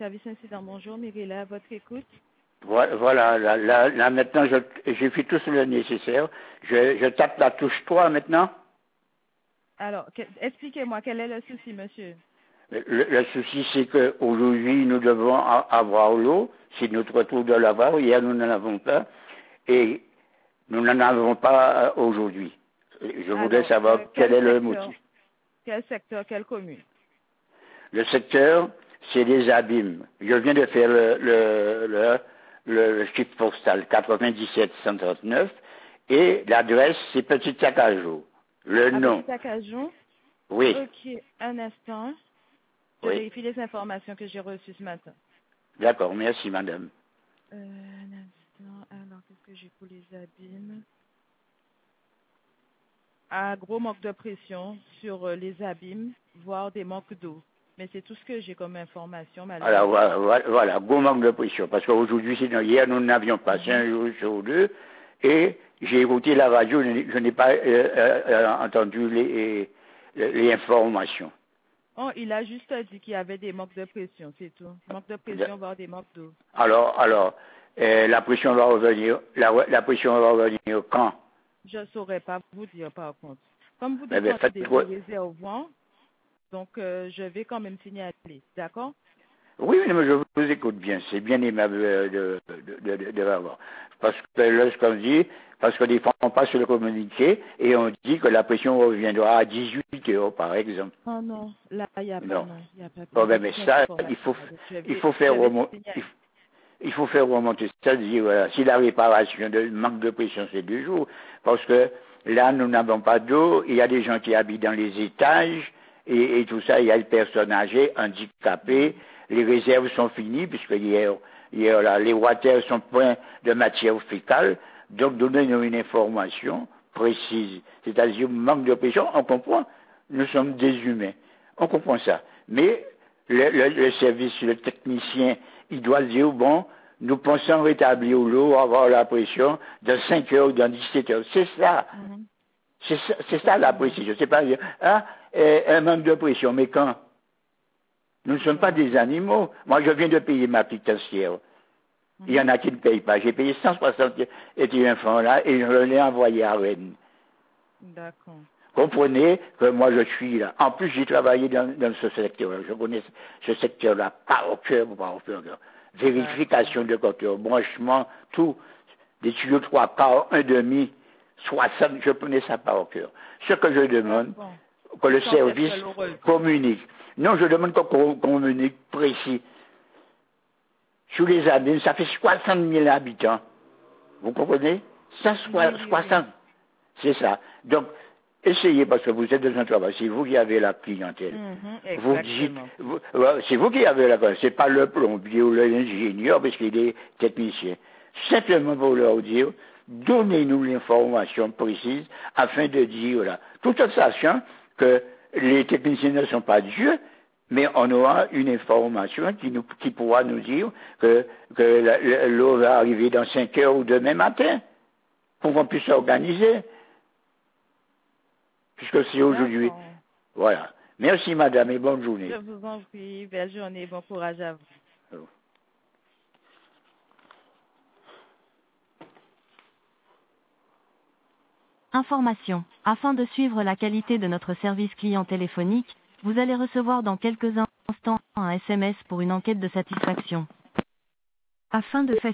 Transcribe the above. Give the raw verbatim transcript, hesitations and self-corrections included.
service incident. Bonjour, Mirella, à votre écoute. Voilà, là, là, là maintenant, je, j'ai fait tout le nécessaire. Je, je tape la touche trois maintenant. Alors, que, expliquez-moi, quel est le souci, monsieur? Le, le souci, c'est qu'aujourd'hui, nous devons a, avoir l'eau. C'est notre tour de l'avoir. Hier, nous n'en avons pas. Et nous n'en avons pas aujourd'hui. Je voudrais Alors, savoir euh, quel, quel est le secteur, motif. Quel secteur, quelle commune? Le secteur, c'est les abîmes. Je viens de faire le, le, le, le, le chiffre postal quatre-vingt-dix-sept cent trente-neuf et l'adresse, c'est Petit Acajou. Le À nom. Petit Acajou? Oui. Ok, un instant. Je Oui. vérifie les informations que j'ai reçues ce matin. D'accord, merci madame. Euh, un instant. Alors, qu'est-ce que j'ai pour les abîmes? Un gros manque de pression sur euh, les abîmes, voire des manques d'eau. Mais c'est tout ce que j'ai comme information, Alors malheureusement. voilà, voilà, gros manque de pression, parce qu'aujourd'hui, sinon hier, nous n'avions pas, c'est un jour sur deux, et j'ai écouté la radio, je n'ai je n'ai pas euh, euh, euh, entendu les, les, les informations. Oh, il a juste dit qu'il y avait des manques de pression, c'est tout. Manque de pression, voire des manques d'eau. Alors, alors, euh, la pression va revenir, la, la pression va revenir quand? Je ne saurais pas vous dire par contre. Comme vous Eh bien, faites dépendez du quoi? réservoir, donc euh, je vais quand même signaler, d'accord? Oui, mais je vous écoute bien, c'est bien aimable euh, de, de, de, de l'avoir. Parce que lorsqu'on dit, parce que des fois on passe sur le communiqué et on dit que la pression reviendra à dix-huit heures, par exemple. Oh non, là, il n'y a pas, Non. non, il n'y a pas, il y Bon, a pas ben, mais besoin ça, il d'informations. faut, Donc, je il vais, faut je faire vais remonter, signaler. il faut faire remonter ça, dire, voilà, si la réparation de manque de pression, c'est deux jours, parce que là, nous n'avons pas d'eau, il y a des gens qui habitent dans les étages, et, et tout ça, il y a des personnes âgées, handicapées, les réserves sont finies, puisque hier, hier là, les water sont pleins de matière fécale, donc donnez-nous une information précise, c'est-à-dire manque de pression, on comprend, nous sommes des humains, on comprend ça, mais le, le, le service, le technicien, il doit dire, bon, nous pensons rétablir l'eau, avoir la pression dans cinq heures ou dans dix-sept heures. C'est ça. Mhm. C'est ça, c'est ça la précision. C'est pas dire, ah, euh, un manque de pression, mais quand? Nous ne sommes pas Ouais. des animaux. Moi, je viens de payer ma pénitentiaire. Il y en a qui ne payent pas. J'ai payé cent soixante et un francs là et je l'ai envoyé à Rennes. D'accord. Comprenez que moi je suis là. En plus, j'ai travaillé dans, dans ce secteur-là. Je connais ce secteur-là par cœur, par cœur. Vérification de compteur, branchement, tout. Des tuyaux trois quarts, un demi, soixante, je connais ça par cœur. Ce que je demande, D'accord. que Et le quand est-ce service que l'eau revient? communique. Non, je demande qu'on communique précis. Sous les abîmes, ça fait soixante mille habitants. Vous comprenez? Oui, oui, oui. soixante. C'est ça. Donc, essayez, parce que vous êtes dans un travail, c'est vous qui avez la clientèle. Mhm, Vous dites, exactement. vous- ouais, c'est vous qui avez la clientèle, c'est pas le plombier ou l'ingénieur, parce qu'il est technicien. Simplement pour leur dire, donnez-nous l'information précise afin de dire, là, tout en sachant que les techniciens ne sont pas Dieu, mais on aura une information qui, nous, qui pourra nous dire que, que la- la- l'eau va arriver dans cinq heures ou demain matin, pour qu'on puisse s'organiser, puisque c'est aujourd'hui. D'accord. Voilà. Merci madame et bonne Je journée. vous en prie. Belle journée. Bon courage à vous. Information. Afin de suivre la qualité de notre service client téléphonique, vous allez recevoir dans quelques instants un S M S pour une enquête de satisfaction. Afin de faire